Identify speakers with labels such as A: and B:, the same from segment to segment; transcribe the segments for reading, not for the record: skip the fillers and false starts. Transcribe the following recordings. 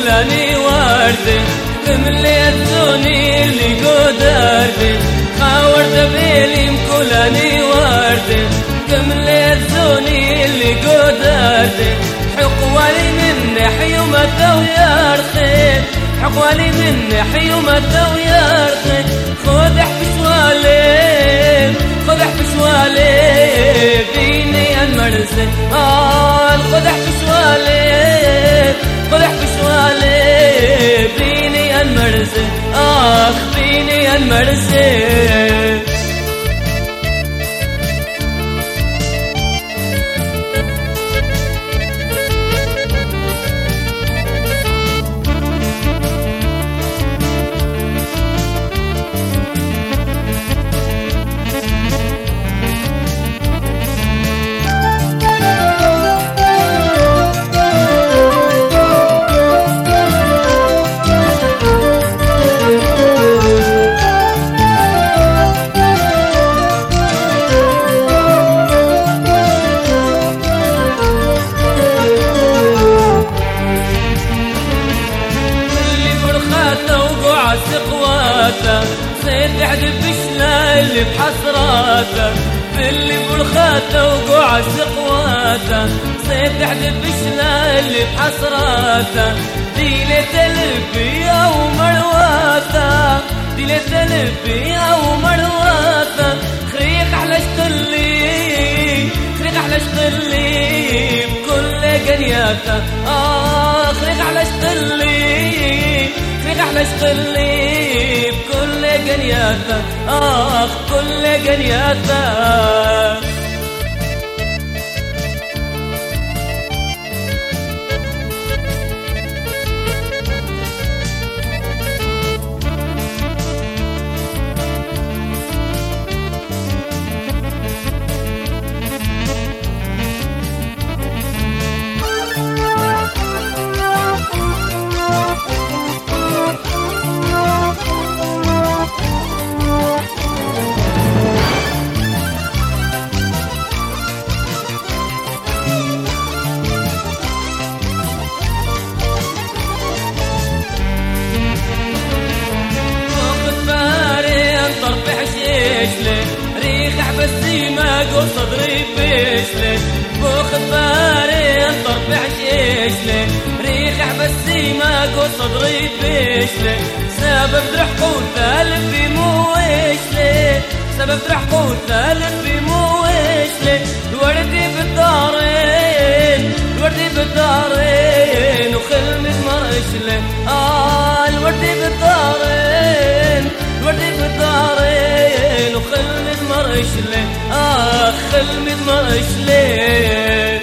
A: كلاني وردة مليت زوني اللي قدرت خاورت بيلي مكلاني وردة مليت زوني اللي قدرت حقوالي من حيومة ويرخي حقوالي من حيومة ويرخي خذح بشوالي خذح بشوالي بيني المرسي خذح بشوالي خذح بشوالي بيني المرسي بيني المرسي صيد تحدف بشلا اللي بحسراته باللي برخاته وقوع السقواته صيد تحدف بشلا اللي بحسراته ديلة الفيا ومرواته ديلة الفيا ومرواته خريق على شطلي خريق على شطلي بكل قنياته خريق على شطلي خريق على شطلي بكل قنياته كل قنياته ريح بسيمة قول صدري بيشلي بوخ باري انطر بحشيشلي ريح بسيمة قول صدري بيشلي سبب رح قوته لبي مويشلي سبب رح قوته لبي مويشلي الوردي بالدارين الوردي بالدارين وخلمي مرشلي الوردي بالدارين الوردي بالدارين وخلمي مرشلي خلمي مرشلي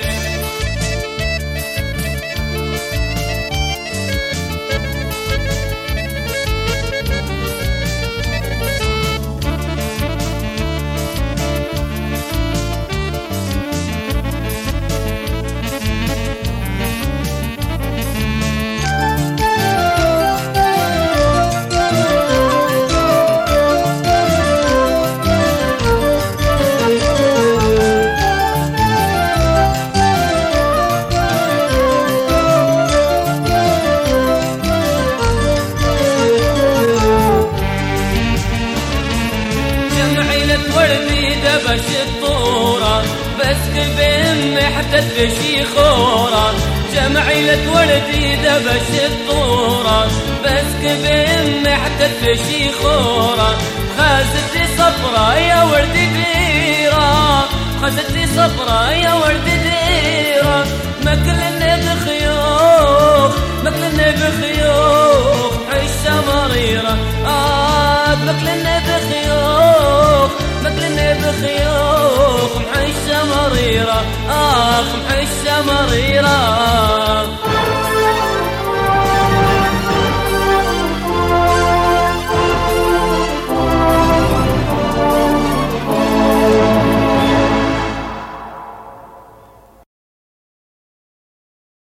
A: وردي دبش الطورة بس بأمي حتى تبشي خورة جمعيلة وردي دبش الطورة بس بأمي حتى تبشي خورة خازتي صفرة يا وردي ديرة خازتي صفرة يا وردي ديرة مكلني بخيوخ مكلني بخيوخ عشة مريرة مكلني بخيوخ مكلني بخيوخ محشة مريرة محشة مريرة